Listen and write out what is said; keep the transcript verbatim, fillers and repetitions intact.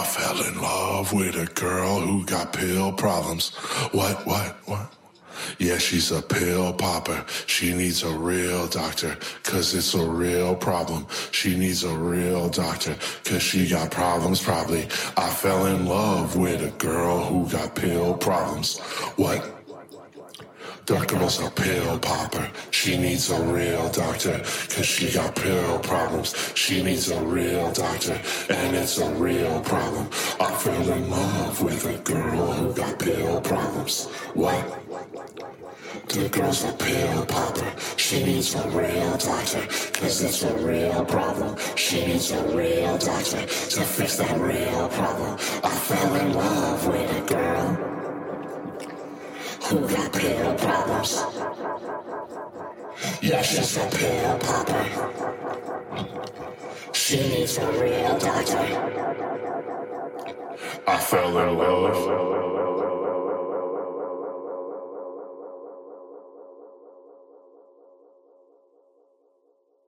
fell in love with a girl who got pill problems. What, what, what? Yeah, she's a pill popper. She needs a real doctor, cause it's a real problem. She needs a real doctor, cause she got problems probably. I fell in love with a girl who got pill problems. What? That girl's a pill popper. She needs a real doctor, cause she got pill problems. She needs a real doctor, and it's a real problem. I fell in love with a girl who got pill problems. What? The girl's a pill popper. She needs a real doctor, cause it's a real problem. She needs a real doctor to fix that real problem. I fell in love with a girl who got pill problems. Yeah, she's a pill popper. She needs a real doctor. I fell in love